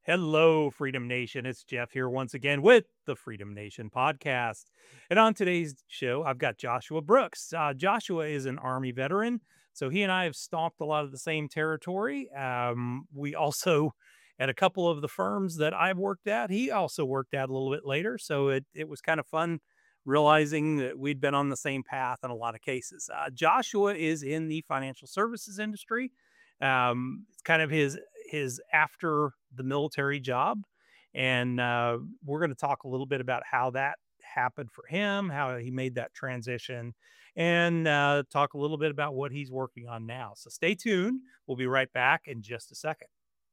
Hello, Freedom Nation. It's Jeff here once again with the Freedom Nation podcast. And on today's show, I've got Joshua Brooks. Joshua is an Army veteran, so he and I have stomped a lot of the same territory. We also, at a couple of the firms that I've worked at, he also worked at a little bit later. So it was kind of fun realizing that we'd been on the same path in a lot of cases. Joshua is in the financial services industry. It's kind of his after the military job, and we're going to talk a little bit about how that happened for him, how he made that transition, and talk a little bit about what he's working on now. So stay tuned. We'll be right back in just a second.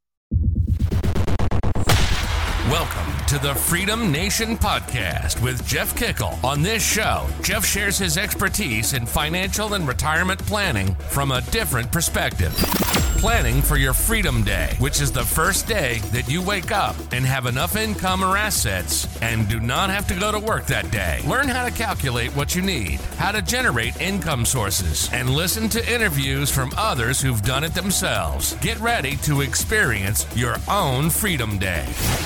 Welcome to the Freedom Nation podcast with Jeff Kickle. On this show, Jeff shares his expertise in financial and retirement planning from a different perspective. Planning for your Freedom Day, which is the first day that you wake up and have enough income or assets and do not have to go to work that day. Learn how to calculate what you need, how to generate income sources, and listen to interviews from others who've done it themselves. Get ready to experience your own Freedom Day.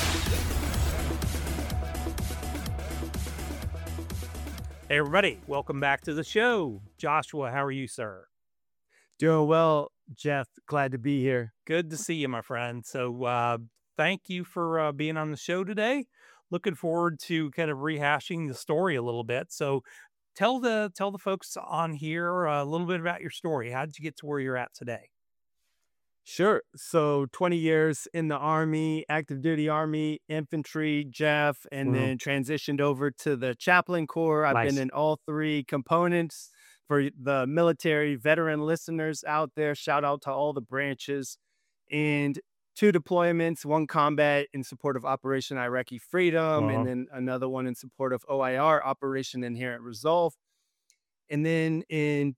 Hey, everybody. Welcome back to the show. Joshua, how are you, sir? Doing well, Jeff. Glad to be here. Good to see you, my friend. So thank you for being on the show today. Looking forward to kind of rehashing the story a little bit. So tell the folks on here a little bit about your story. How did you get to where you're at today? Sure. So 20 years in the Army, active duty Army, infantry, Jeff, and then transitioned over to the chaplain corps. I've been in all three components. For the military veteran listeners out there, shout out to all the branches. And 2 deployments, 1 combat in support of Operation Iraqi Freedom, and then another one in support of OIR, Operation Inherent Resolve. And then in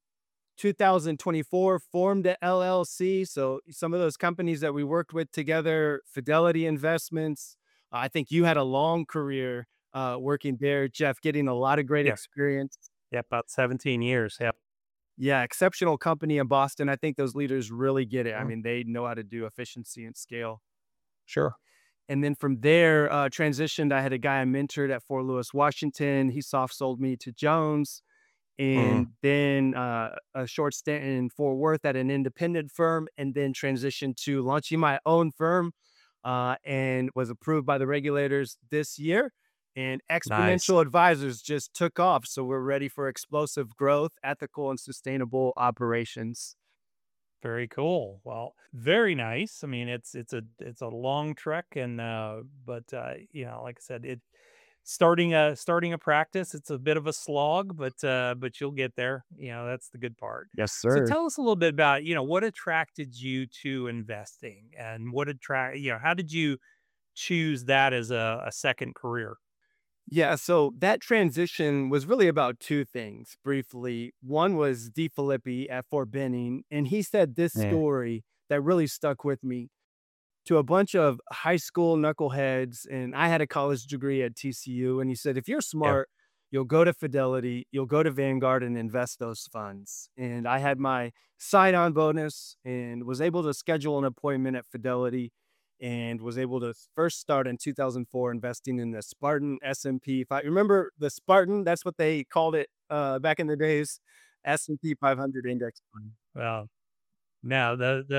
2024, formed the LLC. So some of those companies that we worked with together, Fidelity Investments. I think you had a long career working there, Jeff, getting a lot of great experience. Yeah, about 17 years. Yep. Yeah, exceptional company in Boston. I think those leaders really get it. I mean, they know how to do efficiency and scale. Sure. And then from there, transitioned. I had a guy I mentored at Fort Lewis, Washington. He soft sold me to Jones. And then a short stint in Fort Worth at an independent firm, and then transitioned to launching my own firm and was approved by the regulators this year. And Exponential Advisors just took off. So we're ready for explosive growth, ethical and sustainable operations. Very cool. Well, very nice. I mean, it's a long trek, and but you know, like I said, starting a practice, it's a bit of a slog, but you'll get there. You know, that's the good part. Yes, So sir. tell us a little bit about, what attracted you to investing, and how did you choose that as a second career? Yeah, so that transition was really about 2 things, briefly. One was D. Filippi at Fort Benning, and he said this story that really stuck with me. To a bunch of high school knuckleheads, and I had a college degree at TCU, and he said, if you're smart, you'll go to Fidelity, you'll go to Vanguard and invest those funds. And I had my sign-on bonus and was able to schedule an appointment at Fidelity and was able to first start in 2004 investing in the Spartan S&P. If I remember the Spartan, that's what they called it back in the days, S&P 500 index fund. Well, now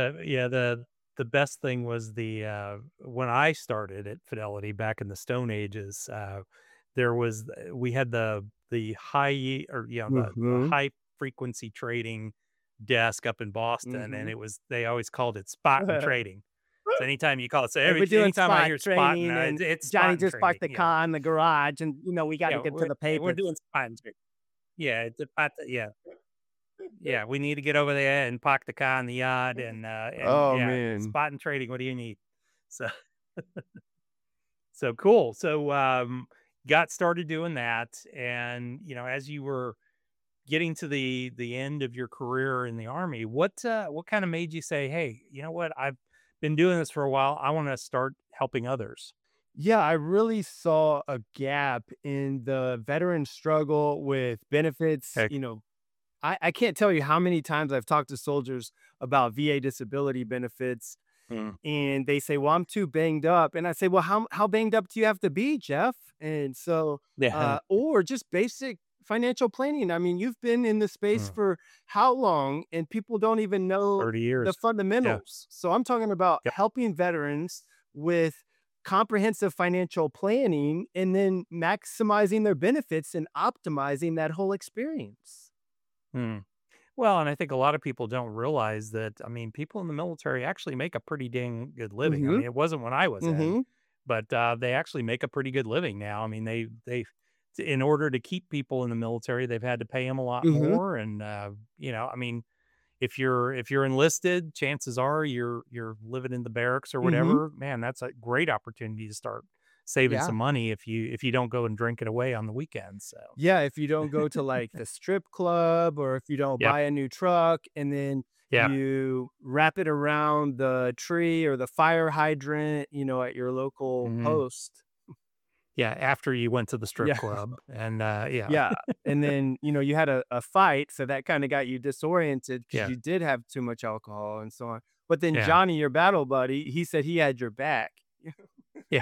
the best thing was when I started at Fidelity back in the Stone Ages, we had the high the high frequency trading desk up in Boston, and they always called it spot and trading. So anytime you call it, anytime I hear spot, and it's Johnny spot just and parked the trading, car in the garage, and we got to get to the paper. We're doing spot and trading. Yeah, it's about yeah, we need to get over there and park the car in the yard, and man, spot and trading. What do you need? So, so cool. So, got started doing that, and as you were getting to the end of your career in the Army, what kind of made you say, hey, you know what? I've been doing this for a while. I want to start helping others. Yeah, I really saw a gap in the veteran struggle with benefits. Okay. I can't tell you how many times I've talked to soldiers about VA disability benefits, Mm. And they say, well, I'm too banged up. And I say, well, how banged up do you have to be, Jeff? And so, Yeah. or just basic financial planning. I mean, you've been in the space Mm. for how long? And people don't even know 30 the years. Yeah. fundamentals. So I'm talking about Yep. helping veterans with comprehensive financial planning and then maximizing their benefits and optimizing that whole experience. Mm. Well, and I think a lot of people don't realize that, I mean, people in the military actually make a pretty dang good living. I Mm-hmm. mean, it wasn't when I was in, Mm-hmm. but they actually make a pretty good living now. I mean, in order to keep people in the military, they've had to pay them a lot Mm-hmm. more. And, I mean, if you're enlisted, chances are you're living in the barracks or Mm-hmm. whatever. Man, that's a great opportunity to start saving Yeah. some money if you don't go and drink it away on the weekends. So, Yeah, if you don't go to like the strip club or if you don't yep. buy a new truck and then Yeah. you wrap it around the tree or the fire hydrant, at your local Mhm. post. Yeah, after you went to the strip Yeah. club and, yeah. Yeah. And then, you had a fight. So that kind of got you disoriented because Yeah, you did have too much alcohol and so on. But then yeah, Johnny, your battle buddy, he said he had your back. yeah.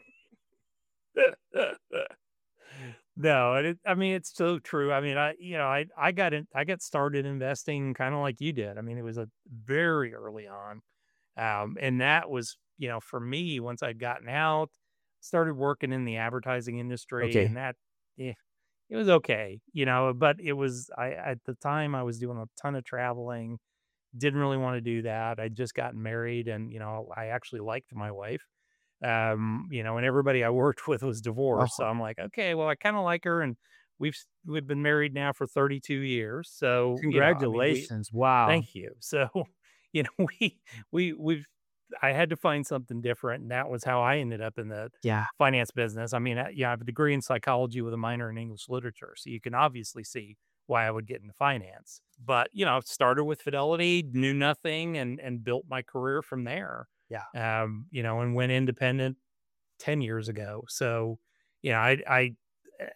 No, I mean, it's so true. I mean, I got started investing kinda like you did. I mean, it was a very early on, and that was, for me, once I'd gotten out, started working in the advertising industry, Okay. and that, eh, it was okay, but it was at the time, I was doing a ton of traveling, didn't really wanna do that. I'd just gotten married and, I actually liked my wife. And everybody I worked with was divorced. So Oh, I'm like, okay, well, I kind of like her, and we've been married now for 32 years. So I mean, we congratulations. Wow. thank you. So we've I had to find something different, and that was how I ended up in the Yeah. finance business. I mean, I have a degree in psychology with a minor in English literature, so you can obviously see why I would get into finance. But started with Fidelity, knew nothing, and built my career from there. Yeah. And went independent 10 years ago. So, uh,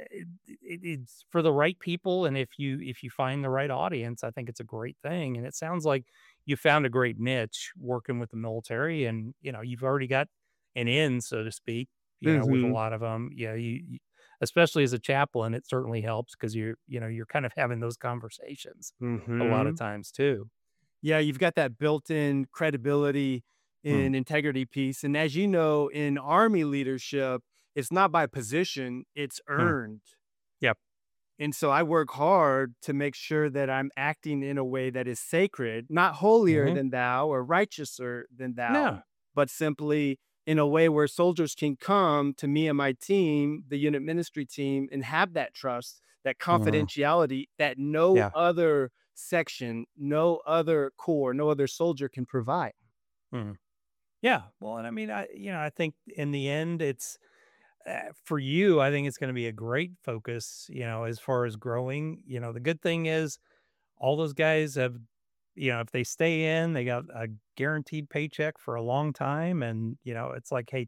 it's for the right people. And if you find the right audience, I think it's a great thing. And it sounds like you found a great niche working with the military and, you've already got an in, so to speak, with a Mhm. lot of them. Yeah. Especially as a chaplain, it certainly helps because you're kind of having those conversations a lot of Mhm. times too. Yeah, you've got that built-in credibility Mm, and integrity piece, and as you know, in Army leadership, it's not by position, it's mm, earned. yep. And so I work hard to make sure that I'm acting in a way that is sacred, not holier Hmm. than thou or righteouser than thou, No. but simply in a way where soldiers can come to me and my team, the unit ministry team, and have that trust, that Mhm. confidentiality that no Yeah. other section, no other corps, no other soldier can provide. Mhm. Yeah. Well, and I mean, I think in the end, it's for you. I think it's going to be a great focus. As far as growing. The good thing is all those guys have, if they stay in, they got a guaranteed paycheck for a long time, and it's like, hey,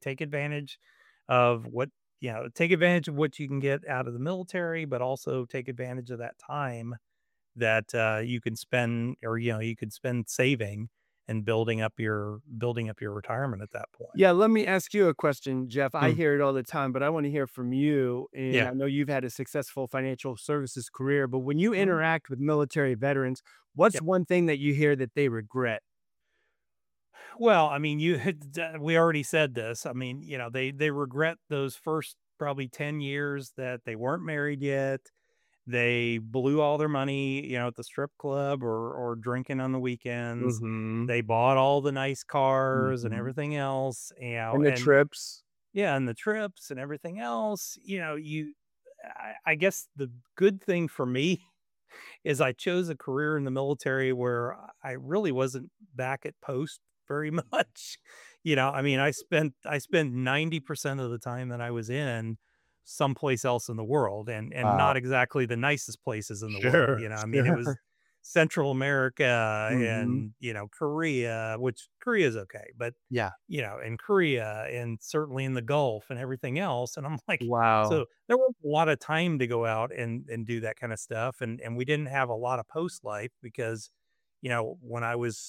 take advantage of what you can get out of the military, but also take advantage of that time that, you can spend or, you could spend saving and building up your retirement at that point. Yeah, let me ask you a question, Jeff. I Mm, hear it all the time, but I want to hear from you. And yeah. I know you've had a successful financial services career, but when you Mhm. interact with military veterans, what's Yep. one thing that you hear that they regret? Well, I mean, we already said this. I mean, they regret those first probably 10 years that they weren't married yet. They blew all their money, at the strip club or drinking on the weekends. Hmm. They bought all the nice cars and Hmm. everything else, And the and trips. yeah, and the trips and everything else. I guess the good thing for me is I chose a career in the military where I really wasn't back at post very much. I mean, I spent 90% of the time that I was in someplace else in the world, and not Wow. exactly the nicest places in the world. Sure. I mean, it was Sure. Central America Hmm. and, Korea, which Korea is okay, but Yeah. in Korea and certainly in the Gulf and everything else. And I'm like, Wow. so there was a lot of time to go out and do that kind of stuff. And we didn't have a lot of post life because, when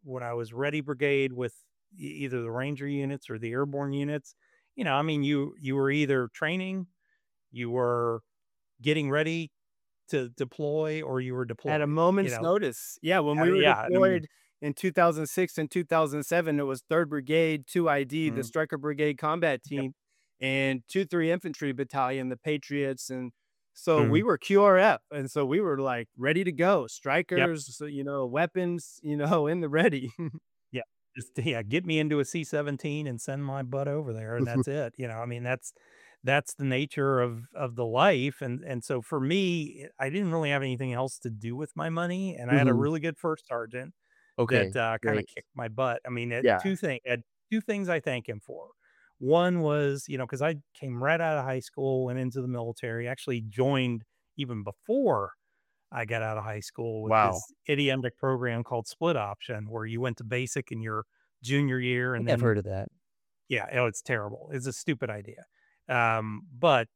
when I was Ready Brigade with either the Ranger units or the airborne units, I mean, you were either training, you were getting ready to deploy, or you were At a deployed, moment's notice. Yeah, when we were yeah, deployed in 2006 and 2007, it was 3rd Brigade, 2ID, the mhm, Stryker Brigade Combat yep, Team, and 2-3 Infantry Battalion, the Patriots. And so we mhm, were QRF. And so we were like ready to go. yep, Strikers, weapons, in the ready. yeah, just get me into a C-17 and send my butt over there, and that's it. I mean, that's the nature of the life, and so for me, I didn't really have anything else to do with my money, and I had a Mhm. really good first sergeant that, Okay, kinda great. kicked my butt. I mean, Yeah. 2 things I thank him for. One was, because I came right out of high school, went into the military, actually joined even before I got out of high school with Wow. this idiomatic program called split option, where you went to basic in your junior year, I and think I've then heard of that. yeah, oh, it's terrible. It's a stupid idea. But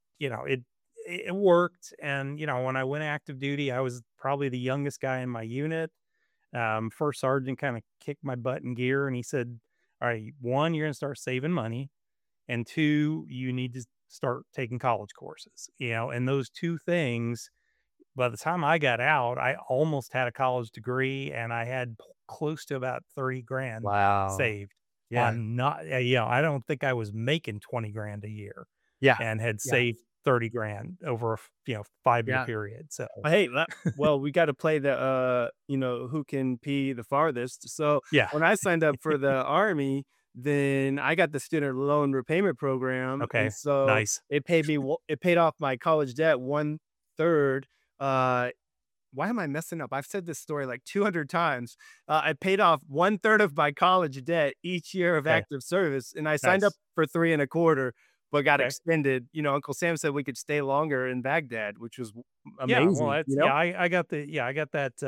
it worked. And when I went active duty, I was probably the youngest guy in my unit. First sergeant kind of kicked my butt in gear, and he said, "All right, one, you're gonna start saving money, and two, you need to start taking college courses." And those two things, by the time I got out, I almost had a college degree, and I had close to about 30 grand Wow. saved Yeah. on not, I don't think I was making 20 grand a year, Yeah. and had Yeah. saved 30 grand over a 5-year Yeah. period. So Hey, well, we got to play the, who can pee the farthest. So yeah. when I signed up for the Army, then I got the student loan repayment program, and Okay. so Nice. it paid off my college debt 1/3. Uh, why am I messing up? I've said this story like 200 times. I paid off 1/3 of my college debt each year of Okay. active service, and I signed up Nice. for 3 1/4, but got Okay. extended. Uncle Sam said we could stay longer in Baghdad, which was Yeah. Well, amazing. I got I got that,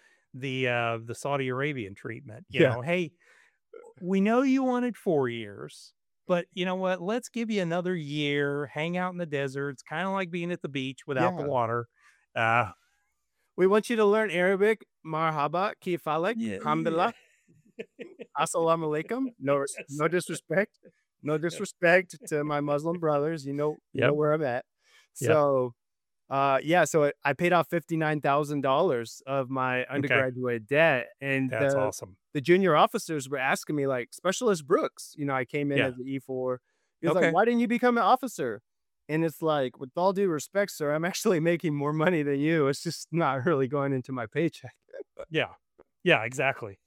the Saudi Arabian treatment. Yeah. Hey, we know you wanted 4 years, but you know what? Let's give you another year, hang out in the desert. It's kind of like being at the beach without the Yeah. water. Uh, We want you to learn Arabic. Marhaba, kifalek, yeah, yeah. alhamdulillah, assalamu alaikum. No disrespect. No disrespect to my Muslim brothers. You know Yep. where I'm at. Yep. So, yeah, so I paid off $59,000 of my Okay. undergraduate debt, and That's awesome. the junior officers were asking me like, Specialist Brooks, I came in Yeah. as an E4. He was like, Okay. "Why didn't you become an officer?" And it's like, with all due respect, sir, I'm actually making more money than you. It's just not really going into my paycheck. Yeah. Yeah, exactly.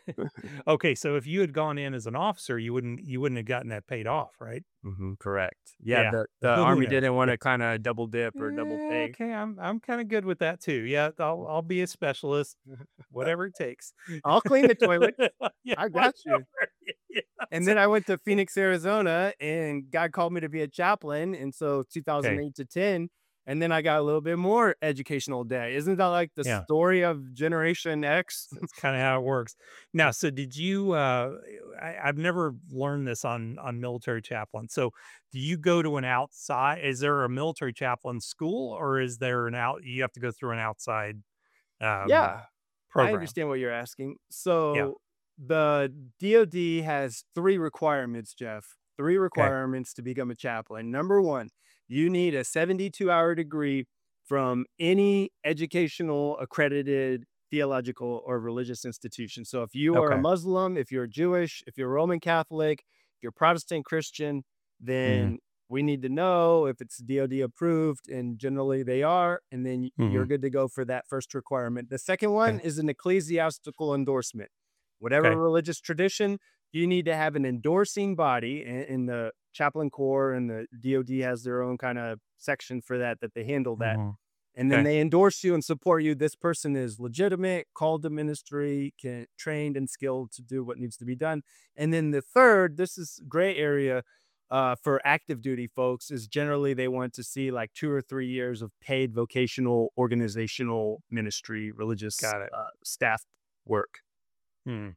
Okay, so if you had gone in as an officer, you wouldn't have gotten that paid off, right? Correct. Yeah, Yeah. the Who Army knows? didn't Yeah. wanna kinda double dip or double pay. Okay, I'm kind of good with that too. Yeah, I'll be a specialist, whatever it takes. I'll clean the toilet. Yeah, I got whatever. you. And then I went to Phoenix, Arizona, and God called me to be a chaplain, and so Okay. 2008 to 10, and then I got a little bit more educational debt. Isn't that like the Yeah. story of Generation X? That's kind of how it works. Now, so did you? I've never learned this on military chaplain. So, do you go to an outside? Is there a military chaplain school, or is there an out? You have to go through an outside um, Yeah, I program. understand what you're asking. Yeah. So the DoD has 3 requirements, Jeff. 3 Okay. requirements to become a chaplain. Number 1, you need a 72-hour degree from any educational accredited theological or religious institution. So if you are a Okay. Muslim, if you're Jewish, if you're Roman Catholic, if you're Protestant Christian, Hmm. then we need to know if it's DoD approved, and generally they are, and then Hmm. you're good to go for that first requirement. The second Okay. one is an ecclesiastical endorsement. Whatever Okay. religious tradition, you need to have an endorsing body in the chaplain corps, and the DoD has their own kind of section for that they handle that. Hmm. And then Okay. they endorse you and support you. This person is legitimate, called to ministry, trained and skilled to do what needs to be done. And then the third, this is gray area for active duty folks, is generally they want to see like 2 or 3 years of paid vocational organizational ministry, religious Got it. staff work. Hmm.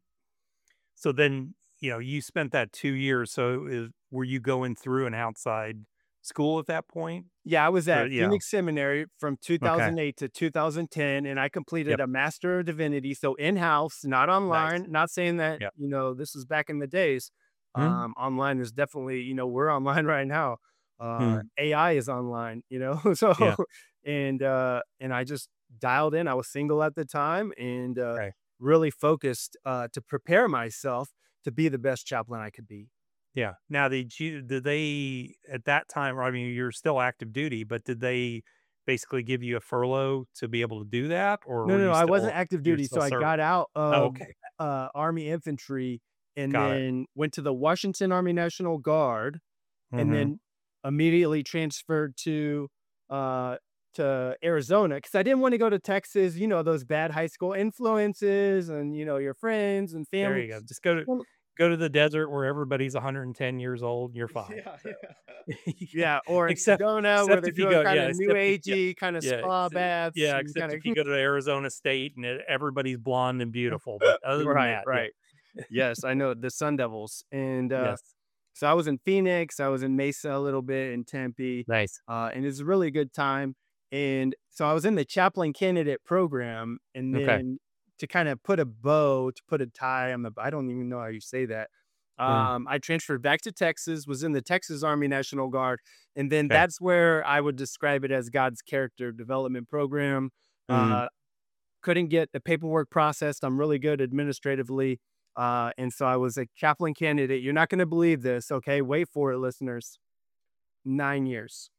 So then, you spent that 2 years. So were you going through an outside school at that point? Yeah, I was Or at yeah. Phoenix Seminary from Okay. 2008 to 2010, and I completed Yep. a Master of Divinity. So in-house, not Nice. online. Not saying that, Yep. this was back in the days. Mhm. Online is definitely, we're online right now. Mhm. AI is online, so Yeah. and I just dialed in. I was single at the time and Okay. really focused to prepare myself to be the best chaplain I could be. Yeah. Now, did they at that time? I mean, you're still active duty, but did they basically give you a furlough to be able to do that, or No, were no, you no, I wasn't still active you're duty, still so I serving? got out Oh, of, okay. Army infantry and Got it. then went to the Washington Army National Guard and Mhm. then immediately transferred uh, to Arizona because I didn't wanna go to Texas, those bad high school influences and, your friends and There family. you go. Just go to the desert where everybody's 110 years old, you're fine. Yeah, So yeah. yeah. Yeah, or Except Sedona where except they're if you doing go kinda yeah, new except if yeah. agey kinda Yeah, spa baths and except kinda if you go to Arizona State and everybody's blonde and beautiful, but other than Right, that, yeah. right. Yes, I know the Sun Devils, and, Yes. so I was in Phoenix, I was in Mesa a little bit, in Tempe, Nice. and it's a really good time, and so I was in the chaplain candidate program, and Okay. then to kinda put a bow, to put a tie on the I don't even know how you say that, Mm, I transferred back to Texas, was in the Texas Army National Guard, and then okay. that's where I would describe it as God's character development program. Mm. Uh, couldn't get the paperwork processed. I'm really good administratively. And so I was a chaplain candidate. You're not going to believe this. Okay. Wait for it, listeners. 9 years.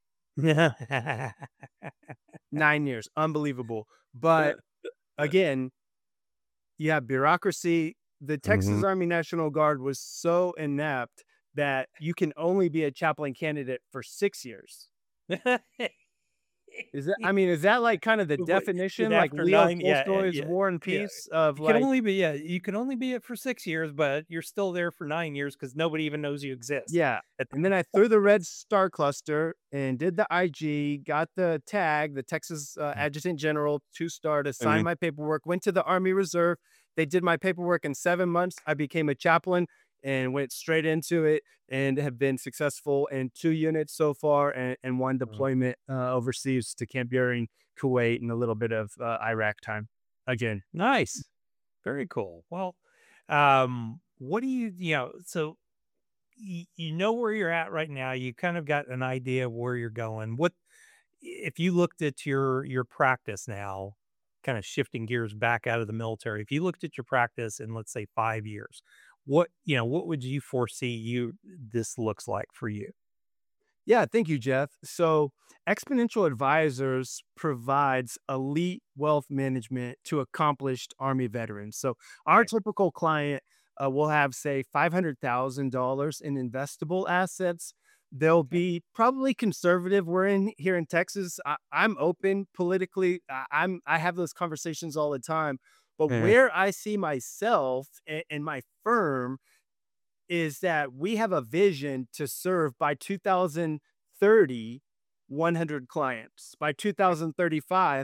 9 years. Unbelievable. But again, yeah, bureaucracy. The Texas Mhm. Army National Guard was so inept that you can only be a chaplain candidate for 6 years. Is that like kind of the But definition, like after Leo 9 yeah, Tolstoy's yeah, War and yeah. Peace of like, You can only be it for 6 years, but you're still there for 9 years because nobody even knows you exist yeah, at and then I that threw the Red Star Cluster and did the IG, got the tag, the Texas, point. Adjutant General 2-star to sign Mhm. my paperwork, went to the Army Reserve. They did my paperwork in 7 months. I became a chaplain and went straight into it and have been successful in 2 units so far and 1 Mhm. deployment, overseas to Camp Buehring, Kuwait, and a little bit of, Iraq time again. Nice. Very cool. Well, what do so you know where you're at right now. You kind of got an idea of where you're going. What if you looked at your practice now, kind of shifting gears back out of the military? If you looked at your practice in let's say 5 years, what would you foresee this looks like for you? Yeah, thank you, Jeff. So, Exponential Advisors provides elite wealth management to accomplished Army veterans. So, our Okay. typical client will have, say, $500,000 in investable assets. They'll Okay. be probably conservative. We're in here in Texas. I'm open politically. I have those conversations all the time. But Uh, where I see myself and my firm is that we have a vision to serve by 2030, 100 clients. By 2035,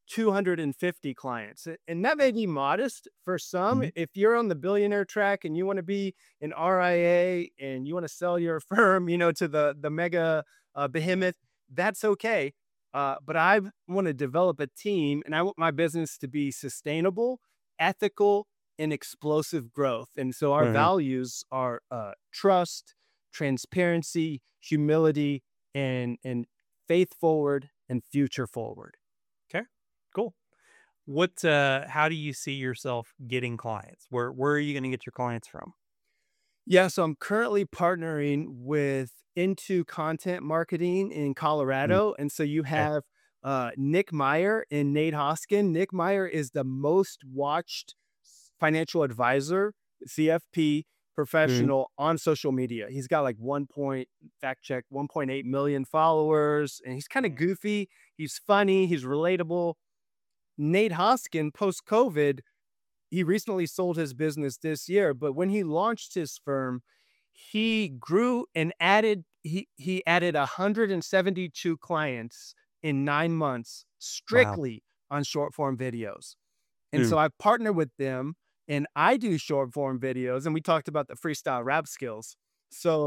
250 clients. And that may be modest for some. mhm. If you're on the billionaire track and you want to be an RIA and you want to sell your firm, to the mega behemoth, that's okay. But I want to develop a team and I want my business to be sustainable, ethical, and explosive growth. And so our Mhm. values are trust, transparency, humility, and faith forward and future forward. Okay. Cool. How do you see yourself getting clients? Where are you going to get your clients from? Yeah, so I'm currently partnering with Into Content Marketing in Mm, Colorado. And so you okay. have Nick Meyer and Nate Hoskin. Nick Meyer is the most watched financial advisor, CFP Mhm. professional on social media. He's got like 1.8 million followers, and he's kind of Mm, goofy. He's funny. He's relatable. Nate Hoskin, post COVID, he recently sold his business this year, but when he launched his firm, he grew and he added 172 clients in 9 months wow. strictly on short form videos. And Mm, so I partner with them and I do short form videos and we talked about the freestyle rap skills. So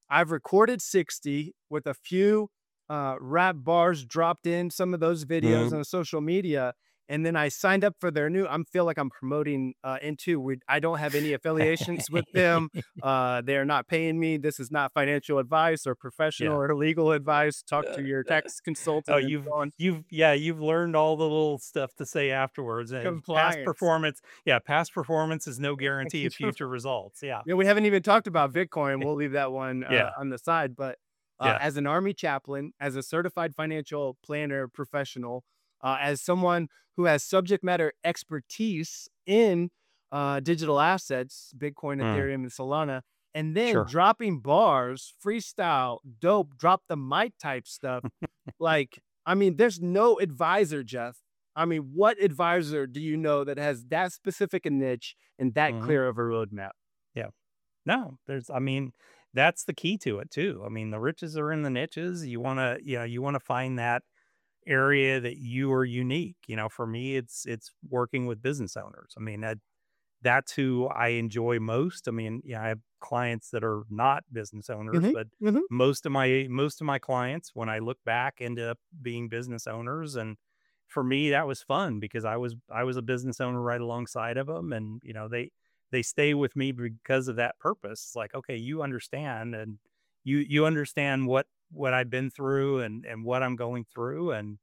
I've recorded 60 with a few rap bars dropped in some of those videos Mhm. on social media. And then I signed up for their new, I feel like I'm promoting into, I don't have any affiliations with them. They're not paying me. This is not financial advice or professional Yeah. or legal advice. Talk to your Uh, tax oh, consultant and so on. you've learned all the little stuff to say afterwards. And Compliance. past performance is no guarantee of future results. Yeah. Yeah, we haven't even talked about Bitcoin. We'll leave that one Yeah. on the side. But Yeah. as an Army chaplain, as a certified financial planner professional, as someone who has subject matter expertise in digital assets, Bitcoin, Mm, Ethereum, and Solana, and then sure. dropping bars, freestyle, dope, drop the mic type stuff. Like, I mean, there's no advisor, Jeff. I mean, what advisor do you know that has that specific a niche and that Mhm. clear of a roadmap? Yeah. No, I mean, that's the key to it too. I mean, the riches are in the niches. You want to find that area that you are unique. For me, it's working with business owners. I mean, that's who I enjoy most. I mean, I have clients that are not business owners, Mhm, but mhm. most of my clients, when I look back, end up being business owners. And for me, that was fun because I was a business owner right alongside of them, and they stay with me because of that purpose. It's like, okay, you understand, and you understand what I've been through and what I'm going through, and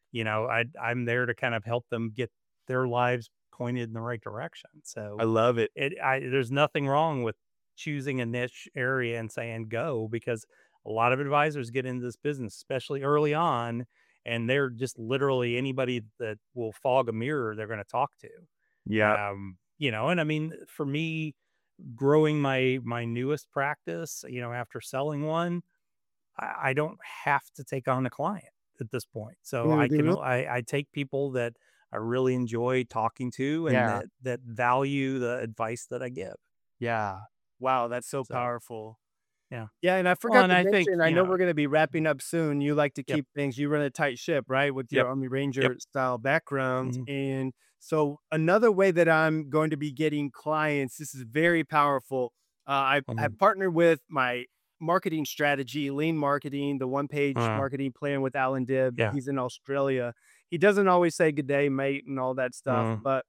I'm there to kind of help them get their lives pointed in the right direction. I So love it. there's nothing wrong with choosing a niche area and saying go, because a lot of advisors get into this business, especially early on, and they're just literally anybody that will fog a mirror they're going to talk to. Yeah. And I mean, for me, growing my newest practice, after selling one, I don't have to take on a client at this point. So Mhm. I take people that I really enjoy talking to and Yeah. that value the advice that I give. Yeah. Wow, that's so So powerful. yeah. Yeah, and I Well, forgot and to I think, mention, I know we're gonna be wrapping up soon. You like to yep, keep things, you run a tight ship, right? With your yep, Army yep. Ranger style background. Mhm, And so another way that I'm going to be getting clients, this is very powerful. I mhm, partnered with my marketing strategy, lean marketing, the one page uh, marketing plan with Alan Dibb. yeah, He's in Australia. He doesn't always say good day, mate, and all that stuff, uh, but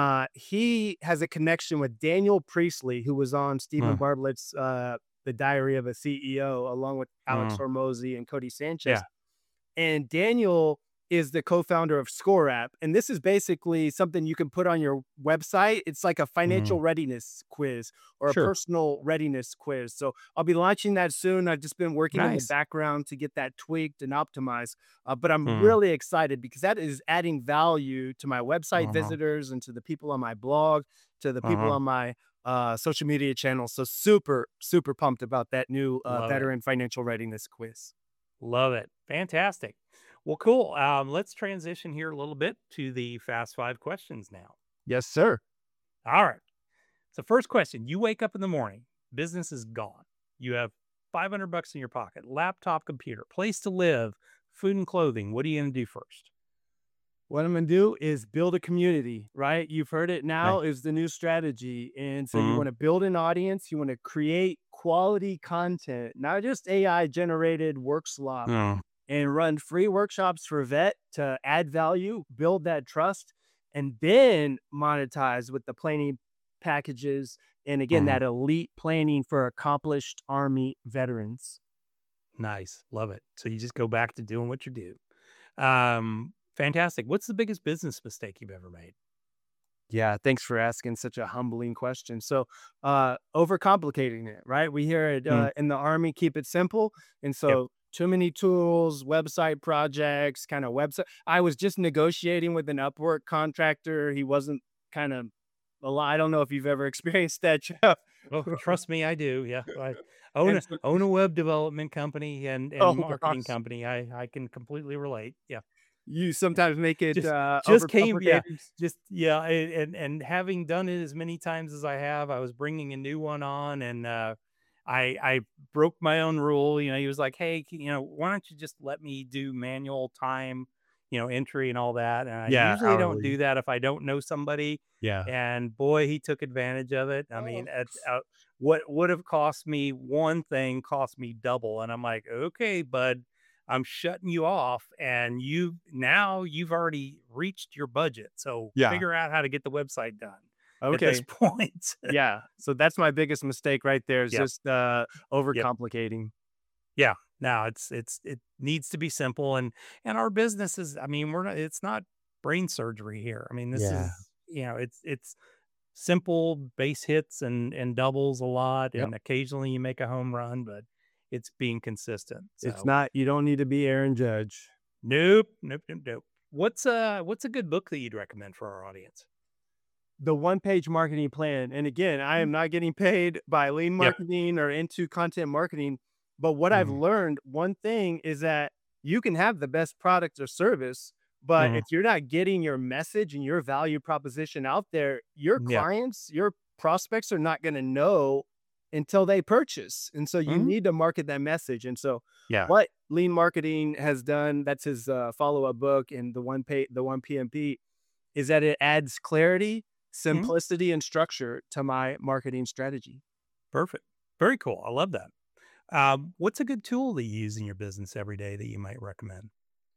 he has a connection with Daniel Priestley, who was on Stephen uh, Bartlett's The Diary of a CEO, along with Alex uh, Hormozy and Cody yeah, Sanchez. And Daniel is the co-founder of Score App, and this is basically something you can put on your website. It's like a mhm, financial readiness quiz or a sure, personal readiness quiz. So I'll be launching that soon. I've just been working in the nice. background to get that tweaked and optimized. But I'm Mm, really excited because that is adding value to my website uh-huh, visitors and to the people on my blog, to the people uh-huh, on my social media channels. So super, super pumped about that new love it. veteran financial readiness quiz. Love it. Fantastic. Well, cool. Let's transition here a little bit to the fast five questions now. Yes, sir. All right. So, first question: you wake up in the morning, business is gone. You have $500 in your pocket, laptop, computer, place to live, food and clothing. What are you going to do first? What I'm gonna do is build a community, right? You've heard it Okay. now is the new strategy. And so you Mm-hmm. want to build an audience, you want to create quality content, not just AI generated work slop, Oh, and run free workshops for vet to add value, build that trust, and then monetize with the planning packages. And again, mhm. that elite planning for accomplished Army veterans. Nice. Love it. So, you just go back to doing what you do. Fantastic. What's the biggest business mistake you've ever made? Yeah, thanks for asking such a humbling question. So, overcomplicating it, right? We hear it Mm, in the Army, keep it simple. And yep. so, too many tools, website projects, kind of website. I was just negotiating with an Upwork contractor. He wasn't kind of a lot. I don't know if you've ever experienced that, Jeff. Oh, trust me, I do. Yeah. I And so, own a web development company and oh marketing gosh, company. I can completely relate. Yeah. you sometimes make it Just came, yeah, overcomplicated. just yeah, and having done it as many times as I have, I was bringing a new one on, and I broke my own rule. He was like, "Hey, why don't you just let me do manual time, entry and all that?" And I Yeah, usually don't do hourly. that if I don't know somebody. Yeah. And boy, he took advantage of it. I Oh, mean, what would have cost me one thing cost me double. And I'm like, okay, bud, I'm shutting you off, and you've already reached your budget. So Yeah. figure out how to get the website done at this Okay. point. Yeah. So that's my biggest mistake right there is Yep. just Yep. overcomplicating. Yeah. Now it needs to be simple, and our business is, I mean, it's not brain surgery here. I mean, this Yeah. is, it's simple base hits and doubles a lot, Yep. and occasionally you make a home run, but it's being consistent. It's So not, you don't need to be Aaron Judge. nope. What's a good book that you'd recommend for our audience? The one-page marketing plan. And again, I am not getting paid by Lean Yep. Marketing or into content marketing. But what I've learned, one thing is that you can have the best product or service, but if you're not getting your message and your value proposition out there, your Yeah. clients, your prospects are not going to know until they purchase. And so you need to market that message. And so Yeah. what Lean Marketing has done, that's his follow-up book, and the one PMP, is that it adds clarity, simplicity, and structure to my marketing strategy. Perfect. Very cool. I love that. What's a good tool that you use in your business every day that you might recommend?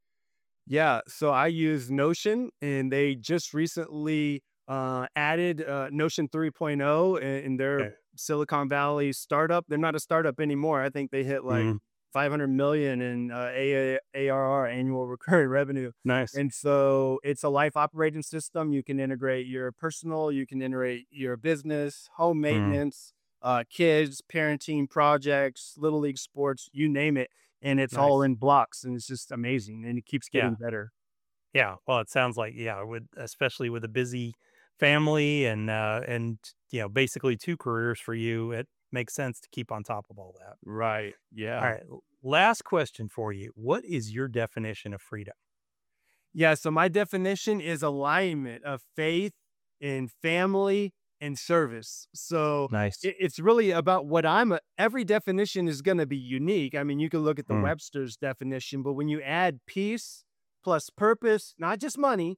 Yeah, so I use Notion, and they just recently added Notion 3.0 in their Okay. Silicon Valley startup. They're not a startup anymore. I think they hit like 500 million in ARR, annual recurring revenue. Nice. And so it's a life operating system. You can integrate your personal, you can integrate your business, home maintenance, kids, parenting, projects, little league sports, you name it. And it's all Nice. in blocks, and it's just amazing. And it keeps getting better. Yeah. Well, it sounds like, especially with a busy family and basically 2 careers for you, it makes sense to keep on top of all that. Right. All Yeah. right. Last question for you. What is your definition of freedom? Yeah. So my definition is alignment of faith in family and service. So Nice. it's really about what every definition is going to be unique. I mean, you can look at the Webster's definition, but when you add peace plus purpose, not just money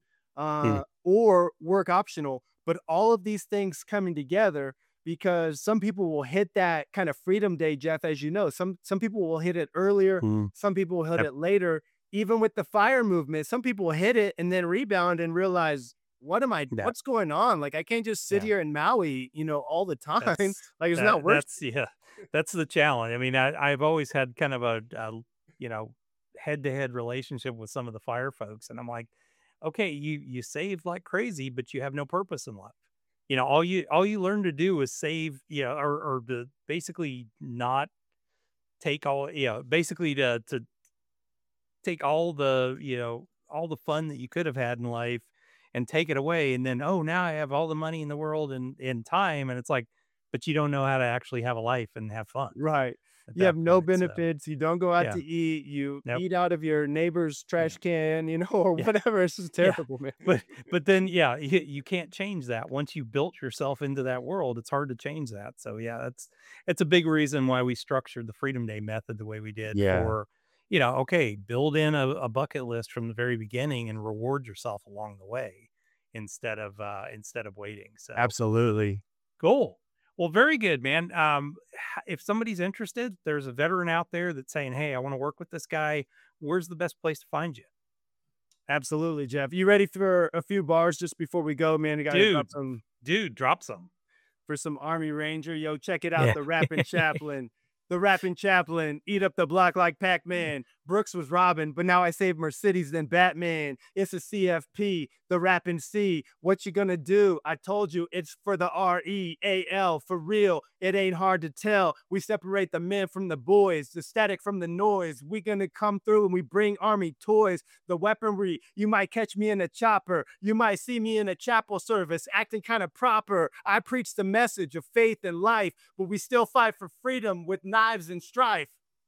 or work optional, but all of these things coming together, because some people will hit that kind of freedom day, Jeff, as you know. Some people will hit it earlier. Some people will hit it later. Even with the FIRE movement, some people will hit it and then rebound and realize, what's going on? Like, I can't just sit here in Maui, all the time. Like, it's not worth it. That's the challenge. I mean, I've always had kind of a head-to-head relationship with some of the FIRE folks. And I'm like, okay, you save like crazy, but you have no purpose in life. All you learn to do is save, or to basically not take all, basically to take all the fun that you could have had in life and take it away. And then, now I have all the money in the world and time. And it's like, but you don't know how to actually have a life and have fun. Right. at You that have no point, so, benefits. You don't go out yeah. to eat. You Nope. eat out of your neighbor's trash can, or Yeah. whatever. It's just terrible, man. But then, you can't change that. Once you built yourself into that world, it's hard to change that. So it's a big reason why we structured the Freedom Day method the way we did for, okay, build in a bucket list from the very beginning and reward yourself along the way instead of waiting. So Absolutely. cool. Well, very good, man. If somebody's interested, there's a veteran out there that's saying, hey, I want to work with this guy. Where's the best place to find you? Absolutely, Jeff. You ready for a few bars just before we go, man? You got to drop some Drop some. for some Army Ranger. Yo, check it out. Yeah. The Rapping Chaplain. The Rapping Chaplain. Eat up the block like Pac-Man. Brooks was Robin, but now I save Mercedes than Batman. It's a CFP. The Rapping C. What you gonna do? I told you it's for the REAL. For real, it ain't hard to tell. We separate the men from the boys, the static from the noise. We gonna come through and we bring Army toys. The weaponry, you might catch me in a chopper. You might see me in a chapel service acting kind of proper. I preach the message of faith and life, but we still fight for freedom with knives and strife.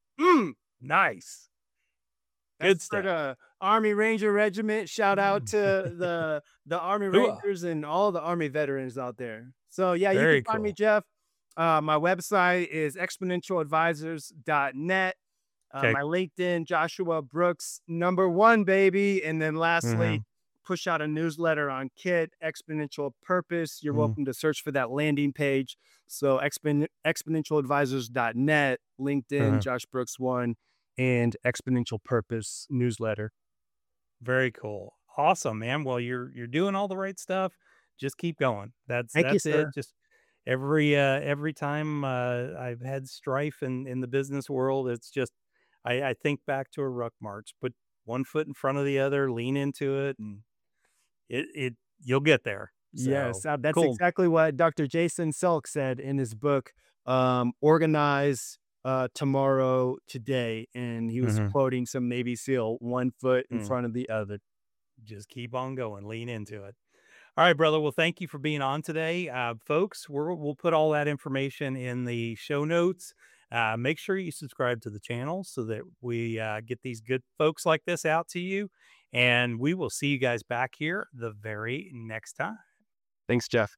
Nice. Good That's stuff. for the Army Ranger Regiment. Shout out to the Army Rangers and all the Army veterans out there. So yeah, you Very can find me, cool. Jeff. My website is exponentialadvisors.net. Okay. My LinkedIn, Joshua Brooks, #1, baby. And then lastly, push out a newsletter on KIT, Exponential Purpose. You're welcome to search for that landing page. So exponentialadvisors.net, LinkedIn, Josh Brooks 1, and Exponential Purpose newsletter. Very cool. Awesome, man. Well, you're doing all the right stuff. Just keep going. That's it. Just every time I've had strife in the business world, it's just I think back to a ruck march. Put one foot in front of the other, lean into it, and you'll get there. So, yes, that's cool. exactly what Dr. Jason Selk said in his book, Organize Tomorrow Today. And he was quoting some Navy SEAL, one foot in front of the other. Just keep on going, lean into it. All right, brother. Well, thank you for being on today. Folks, we'll put all that information in the show notes. Make sure you subscribe to the channel so that we get these good folks like this out to you. And we will see you guys back here the very next time. Thanks, Jeff.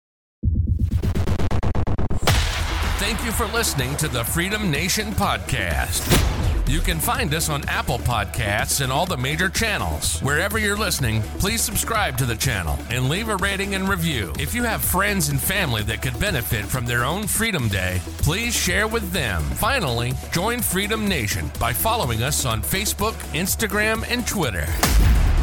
Thank you for listening to the Freedom Nation Podcast. You can find us on Apple Podcasts and all the major channels. Wherever you're listening, please subscribe to the channel and leave a rating and review. If you have friends and family that could benefit from their own Freedom Day, please share with them. Finally, join Freedom Nation by following us on Facebook, Instagram, and Twitter.